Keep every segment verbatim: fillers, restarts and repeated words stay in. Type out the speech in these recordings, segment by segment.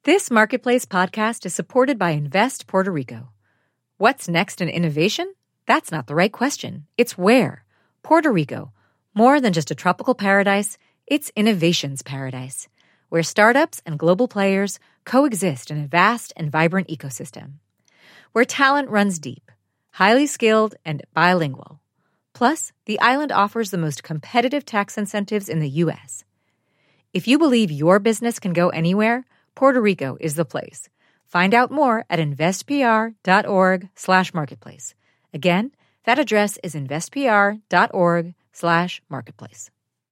This Marketplace podcast is supported by Invest Puerto Rico. What's next in innovation? That's not the right question. It's where. Puerto Rico. More than just a tropical paradise, it's innovation's paradise, where startups and global players coexist in a vast and vibrant ecosystem. Where talent runs deep, highly skilled, and bilingual. Plus, the island offers the most competitive tax incentives in the U S. If you believe your business can go anywhere, Puerto Rico is the place. Find out more at investpr.org slash marketplace. Again, that address is investpr.org slash marketplace.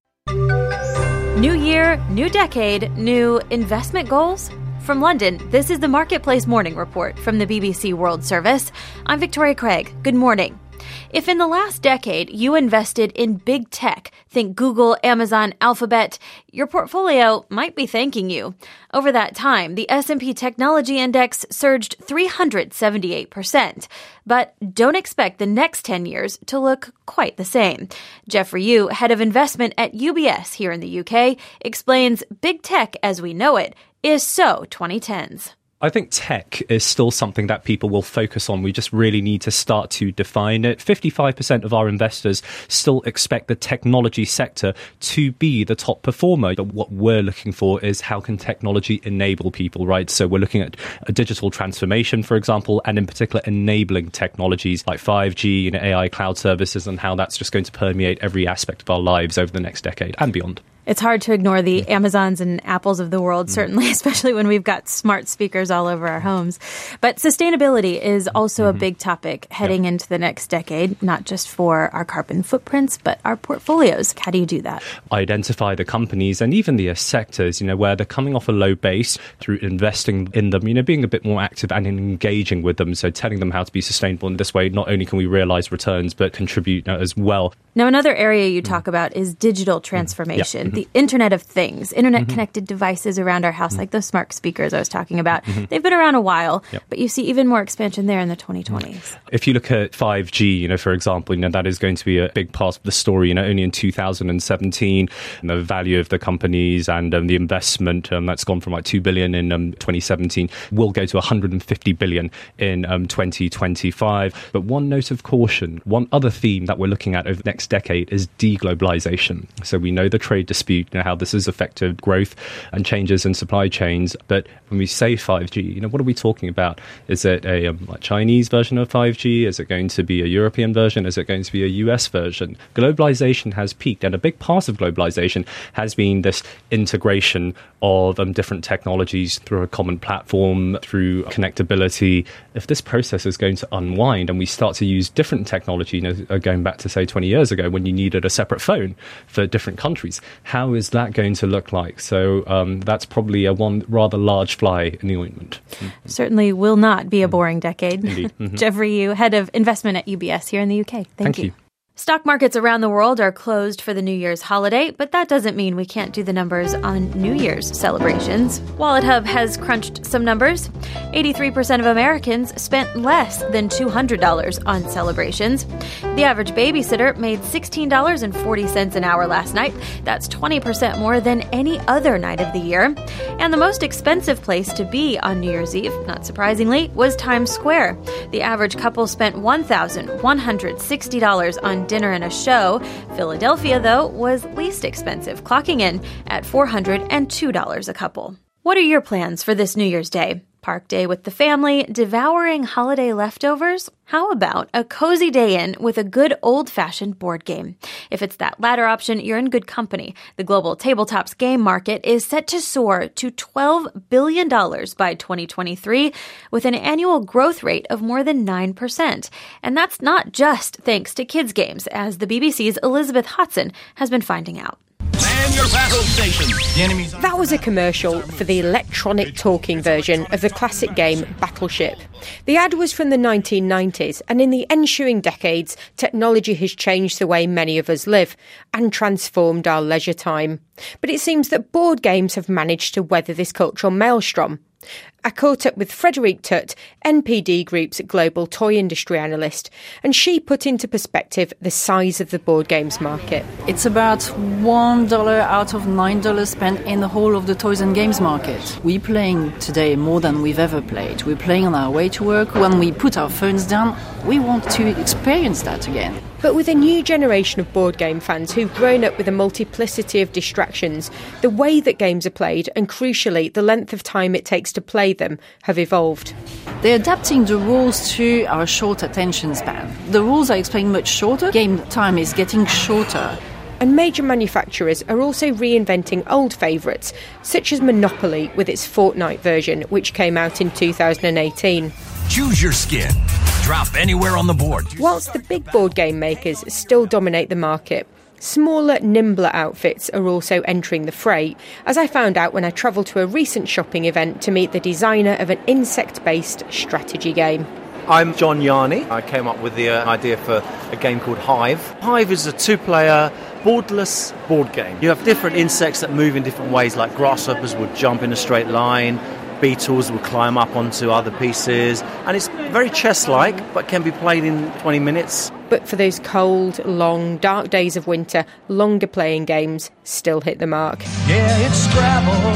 New year, new decade, new investment goals? From London, this is the Marketplace Morning Report from the B B C World Service. I'm Victoria Craig. Good morning. If in the last decade you invested in big tech, think Google, Amazon, Alphabet, your portfolio might be thanking you. Over that time, the S and P Technology Index surged three hundred seventy-eight percent. But don't expect the next ten years to look quite the same. Jeffrey Yu, head of investment at U B S here in the U K, explains big tech as we know it is so twenty tens. I think tech is still something that people will focus on. We just really need to start to define it. fifty-five percent of our investors still expect the technology sector to be the top performer. But what we're looking for is how can technology enable people, right? So we're looking at a digital transformation, for example, and in particular enabling technologies like five G, you know, A I cloud services, and how that's just going to permeate every aspect of our lives over the next decade and beyond. It's hard to ignore the Amazons and Apples of the world, certainly, especially when we've got smart speakers all over our homes. But sustainability is also mm-hmm. a big topic heading yeah. into the next decade, not just for our carbon footprints, but our portfolios. How do you do that? Identify the companies and even the sectors, you know, where they're coming off a low base through investing in them, you know, being a bit more active and engaging with them. So telling them how to be sustainable in this way, not only can we realize returns, but contribute you know, as well. Now, another area you talk about is digital transformation. Mm-hmm. Yeah. The Internet of Things, internet-connected mm-hmm. devices around our house, mm-hmm. like those smart speakers I was talking about. Mm-hmm. They've been around a while, yep. but you see even more expansion there in the twenty twenties. If you look at five G, you know, for example, you know, that is going to be a big part of the story. You know, only in two thousand seventeen, the value of the companies and um, the investment um, that's gone from like two billion in um, twenty seventeen will go to one hundred fifty billion in um, twenty twenty-five. But one note of caution, one other theme that we're looking at over the next decade is deglobalization. So we know the trade dispute, you know, how this has affected growth and changes in supply chains. But when we say five G, you know, what are we talking about? Is it a um, like Chinese version of five G? Is it going to be a European version? Is it going to be a U S version? Globalization has peaked, and a big part of globalization has been this integration of um, different technologies through a common platform, through connectability. If this process is going to unwind and we start to use different technology, you know, going back to say twenty years ago when you needed a separate phone for different countries, how is that going to look like? So um, that's probably a one rather large fly in the ointment. Mm-hmm. Certainly will not be a boring decade. Indeed. Mm-hmm. Jeffrey Yu, head of investment at U B S here in the U K. Thank, Thank you. you. Stock markets around the world are closed for the New Year's holiday, but that doesn't mean we can't do the numbers on New Year's celebrations. Wallet Hub has crunched some numbers. eighty-three percent of Americans spent less than two hundred dollars on celebrations. The average babysitter made sixteen dollars and forty cents an hour last night. That's twenty percent more than any other night of the year. And the most expensive place to be on New Year's Eve, not surprisingly, was Times Square. The average couple spent one thousand one hundred sixty dollars on dinner and a show. Philadelphia, though, was least expensive, clocking in at four hundred two dollars a couple. What are your plans for this New Year's Day? Park day with the family, devouring holiday leftovers? How about a cozy day in with a good old-fashioned board game? If it's that latter option, you're in good company. The global tabletops game market is set to soar to twelve billion dollars by twenty twenty-three, with an annual growth rate of more than nine percent. And that's not just thanks to kids' games, as the B B C's Elizabeth Hodson has been finding out. Man your battle station. The enemy's That was a commercial for the electronic talking version of the classic game Battleship. The ad was from the nineteen nineties, and in the ensuing decades, technology has changed the way many of us live and transformed our leisure time. But it seems that board games have managed to weather this cultural maelstrom. I caught up with Frederique Tutt, N P D Group's global toy industry analyst, and she put into perspective the size of the board games market. It's about one dollar out of nine dollars spent in the whole of the toys and games market. We're playing today more than we've ever played. We're playing on our way to work. When we put our phones down, we want to experience that again. But with a new generation of board game fans who've grown up with a multiplicity of distractions, the way that games are played, and crucially, the length of time it takes to play them, have evolved. They're adapting the rules to our short attention span. The rules are explained much shorter. Game time is getting shorter. And major manufacturers are also reinventing old favourites, such as Monopoly with its Fortnite version, which came out in two thousand eighteen. Choose your skin. Drop anywhere on the board. Whilst the big board game makers still dominate the market, smaller, nimbler outfits are also entering the fray, as I found out when I travelled to a recent shopping event to meet the designer of an insect-based strategy game. I'm John Yarney. I came up with the uh, idea for a game called Hive. Hive is a two-player, boardless board game. You have different insects that move in different ways, like grasshoppers would jump in a straight line, beetles will climb up onto other pieces, and it's very chess-like, but can be played in twenty minutes. But for those cold, long, dark days of winter, longer playing games still hit the mark. Yeah, it's Scrabble,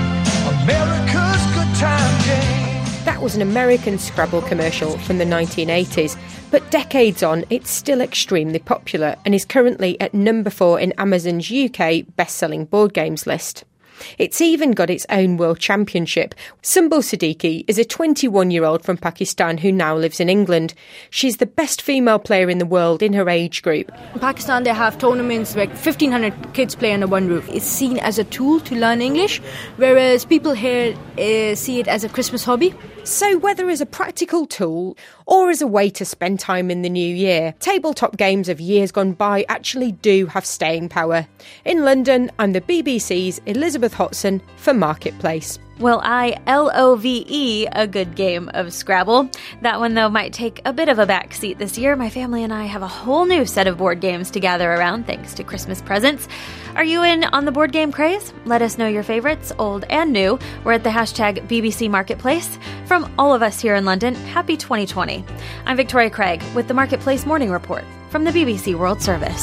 America's good time game. That was an American Scrabble commercial from the nineteen eighties, but decades on, it's still extremely popular and is currently at number four in Amazon's U K best-selling board games list. It's even got its own world championship. Sumbul Siddiqui is a twenty-one-year-old from Pakistan who now lives in England. She's the best female player in the world in her age group. In Pakistan, they have tournaments where fifteen hundred kids play under one roof. It's seen as a tool to learn English, whereas people here uh, see it as a Christmas hobby. So whether as a practical tool or as a way to spend time in the new year, tabletop games of years gone by actually do have staying power. In London, I'm the B B C's Elizabeth Hodson for Marketplace. Well, I L O V E a good game of Scrabble. That one, though, might take a bit of a backseat this year. My family and I have a whole new set of board games to gather around thanks to Christmas presents. Are you in on the board game craze? Let us know your favorites, old and new. We're at the hashtag B B C Marketplace. From all of us here in London, happy twenty twenty. I'm Victoria Craig with the Marketplace Morning Report from the B B C World Service.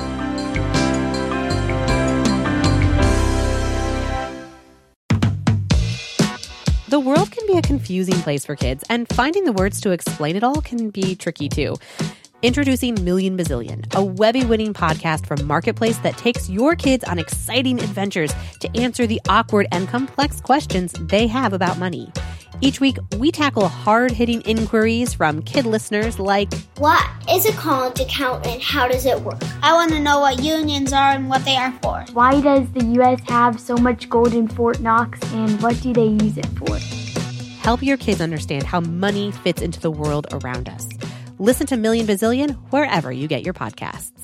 The world can be a confusing place for kids, and finding the words to explain it all can be tricky too. Introducing Million Bazillion, a Webby-winning podcast from Marketplace that takes your kids on exciting adventures to answer the awkward and complex questions they have about money. Each week, we tackle hard-hitting inquiries from kid listeners like, what is a college account and how does it work? I want to know what unions are and what they are for. Why does the U S have so much gold in Fort Knox and what do they use it for? Help your kids understand how money fits into the world around us. Listen to Million Bazillion wherever you get your podcasts.